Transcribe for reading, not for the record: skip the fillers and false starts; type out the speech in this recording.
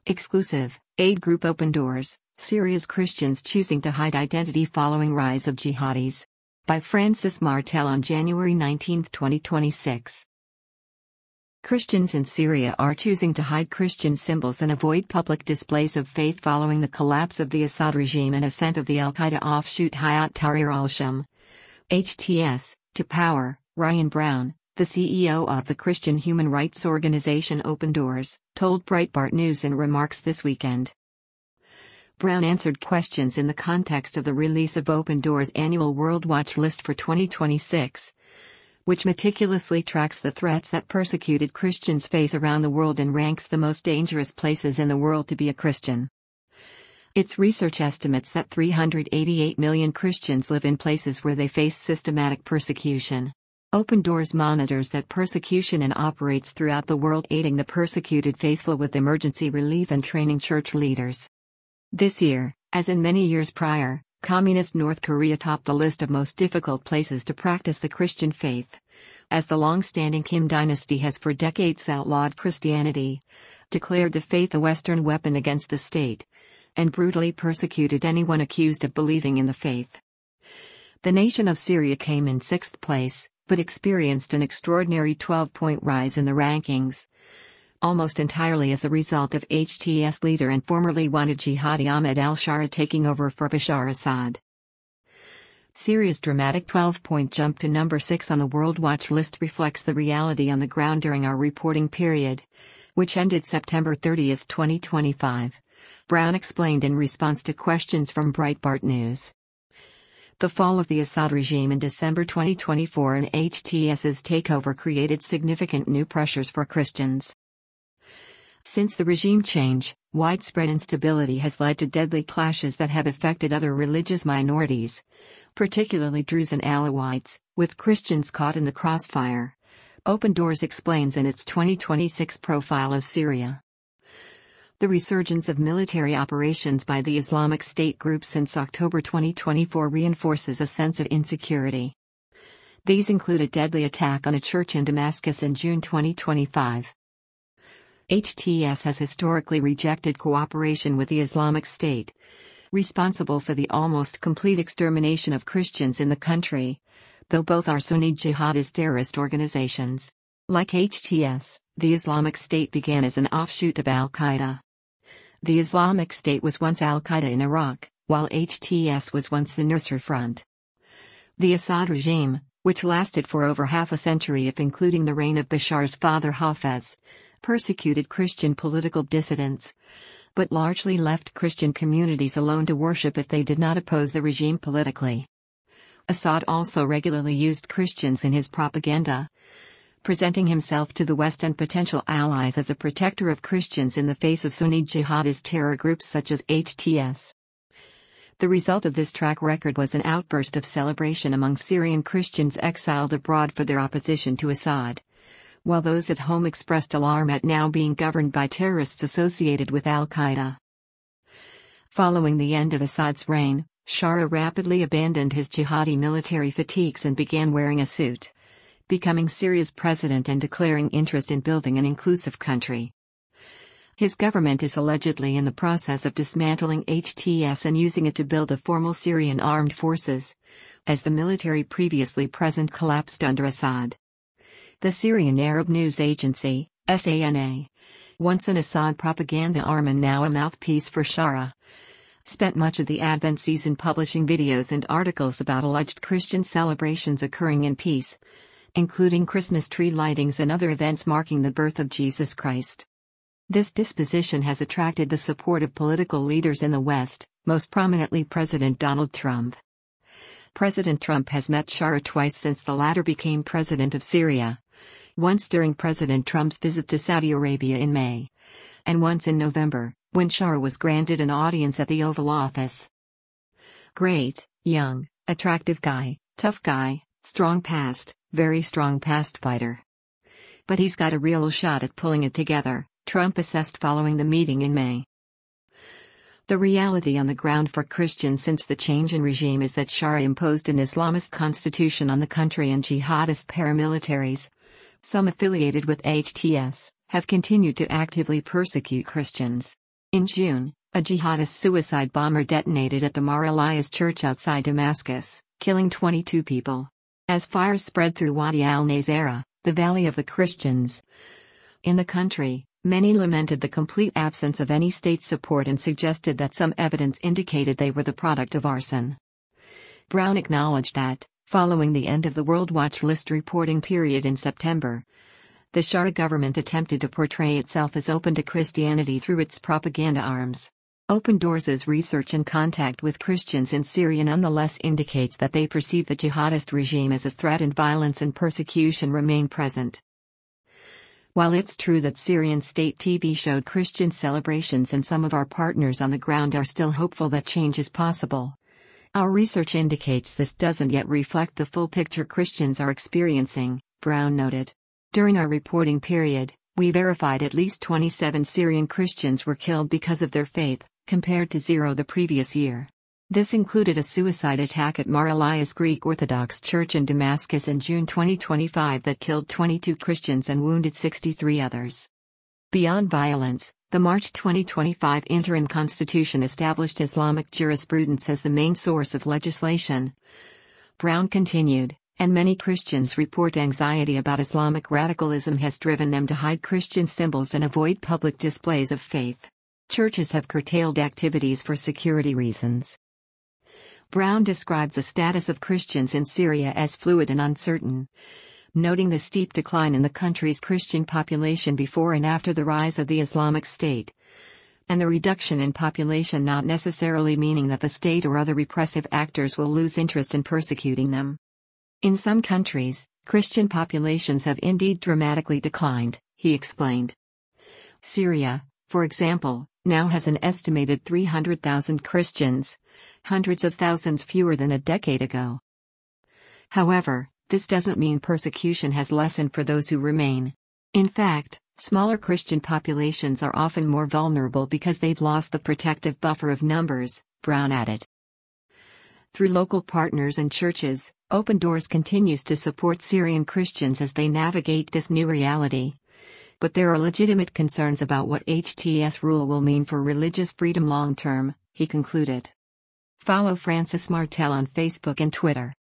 Exclusive, aid group Open Doors, Syria's Christians choosing to hide identity following rise of jihadis. By Francis Martel on January 19, 2026. Christians in Syria are choosing to hide Christian symbols and avoid public displays of faith following the collapse of the Assad regime and ascent of the al-Qaeda offshoot Hayat Tahrir al-Sham (HTS) to power. Ryan Brown, the CEO of the Christian human rights organization Open Doors, told Breitbart News in remarks this weekend. Brown answered questions in the context of the release of Open Doors' annual World Watch List for 2026, which meticulously tracks the threats that persecuted Christians face around the world and ranks the most dangerous places in the world to be a Christian. Its research estimates that 388 million Christians live in places where they face systematic persecution. Open Doors monitors that persecution and operates throughout the world, aiding the persecuted faithful with emergency relief and training church leaders. This year, as in many years prior, Communist North Korea topped the list of most difficult places to practice the Christian faith, as the long-standing Kim dynasty has for decades outlawed Christianity, declared the faith a Western weapon against the state, and brutally persecuted anyone accused of believing in the faith. The nation of Syria came in 6th place, but experienced an extraordinary 12-point rise in the rankings, almost entirely as a result of HTS leader and formerly wanted jihadi Ahmed al-Shara taking over for Bashar Assad. Syria's dramatic 12-point jump to number 6 on the World Watch List reflects the reality on the ground during our reporting period, which ended September 30, 2025, Brown explained in response to questions from Breitbart News. The fall of the Assad regime in December 2024 and HTS's takeover created significant new pressures for Christians. Since the regime change, widespread instability has led to deadly clashes that have affected other religious minorities, particularly Druze and Alawites, with Christians caught in the crossfire. Open Doors explains in its 2026 profile of Syria. The resurgence of military operations by the Islamic State group since October 2024 reinforces a sense of insecurity. These include a deadly attack on a church in Damascus in June 2025. HTS has historically rejected cooperation with the Islamic State, responsible for the almost complete extermination of Christians in the country, though both are Sunni jihadist terrorist organizations. Like HTS, the Islamic State began as an offshoot of al-Qaeda. The Islamic State was once al-Qaeda in Iraq, while HTS was once the Nusra Front. The Assad regime, which lasted for over half a century if including the reign of Bashar's father Hafez, persecuted Christian political dissidents, but largely left Christian communities alone to worship if they did not oppose the regime politically. Assad also regularly used Christians in his propaganda, presenting himself to the West and potential allies as a protector of Christians in the face of Sunni jihadist terror groups such as HTS. The result of this track record was an outburst of celebration among Syrian Christians exiled abroad for their opposition to Assad, while those at home expressed alarm at now being governed by terrorists associated with al-Qaeda. Following the end of Assad's reign, Shara rapidly abandoned his jihadi military fatigues and began wearing a suit, becoming Syria's president and declaring interest in building an inclusive country. His government is allegedly in the process of dismantling HTS and using it to build a formal Syrian armed forces, as the military previously present collapsed under Assad. The Syrian Arab News Agency, SANA, once an Assad propaganda arm and now a mouthpiece for Shara, spent much of the Advent season publishing videos and articles about alleged Christian celebrations occurring in peace, including Christmas tree lightings and other events marking the birth of Jesus Christ. This disposition has attracted the support of political leaders in the West, most prominently President Donald Trump. President Trump has met Shara twice since the latter became president of Syria, once during President Trump's visit to Saudi Arabia in May, and once in November, when Shara was granted an audience at the Oval Office. Great, young, attractive guy, tough guy, very strong past fighter. But he's got a real shot at pulling it together, Trump assessed following the meeting in May. The reality on the ground for Christians since the change in regime is that Shara imposed an Islamist constitution on the country, and jihadist paramilitaries, some affiliated with HTS, have continued to actively persecute Christians. In June, a jihadist suicide bomber detonated at the Mar Elias church outside Damascus, killing 22 people. As fires spread through Wadi al-Nazira, the Valley of the Christians in the country, many lamented the complete absence of any state support and suggested that some evidence indicated they were the product of arson. Brown acknowledged that, following the end of the World Watch List reporting period in September, the Shah government attempted to portray itself as open to Christianity through its propaganda arms. Open Doors' research and contact with Christians in Syria nonetheless indicates that they perceive the jihadist regime as a threat and violence and persecution remain present. While it's true that Syrian state TV showed Christian celebrations and some of our partners on the ground are still hopeful that change is possible, our research indicates this doesn't yet reflect the full picture Christians are experiencing, Brown noted. During our reporting period, we verified at least 27 Syrian Christians were killed because of their faith, compared to 0 the previous year. This included a suicide attack at Mar Elias Greek Orthodox Church in Damascus in June 2025 that killed 22 Christians and wounded 63 others. Beyond violence, the March 2025 interim constitution established Islamic jurisprudence as the main source of legislation. Brown continued, and many Christians report anxiety about Islamic radicalism has driven them to hide Christian symbols and avoid public displays of faith. Churches have curtailed activities for security reasons. Brown described the status of Christians in Syria as fluid and uncertain, noting the steep decline in the country's Christian population before and after the rise of the Islamic State, and the reduction in population not necessarily meaning that the state or other repressive actors will lose interest in persecuting them. In some countries, Christian populations have indeed dramatically declined, he explained. Syria, for example, now has an estimated 300,000 Christians, hundreds of thousands fewer than a decade ago. However, this doesn't mean persecution has lessened for those who remain. In fact, smaller Christian populations are often more vulnerable because they've lost the protective buffer of numbers, Brown added. Through local partners and churches, Open Doors continues to support Syrian Christians as they navigate this new reality. But there are legitimate concerns about what HTS rule will mean for religious freedom long term, he concluded. Follow Francis Martel on Facebook and Twitter.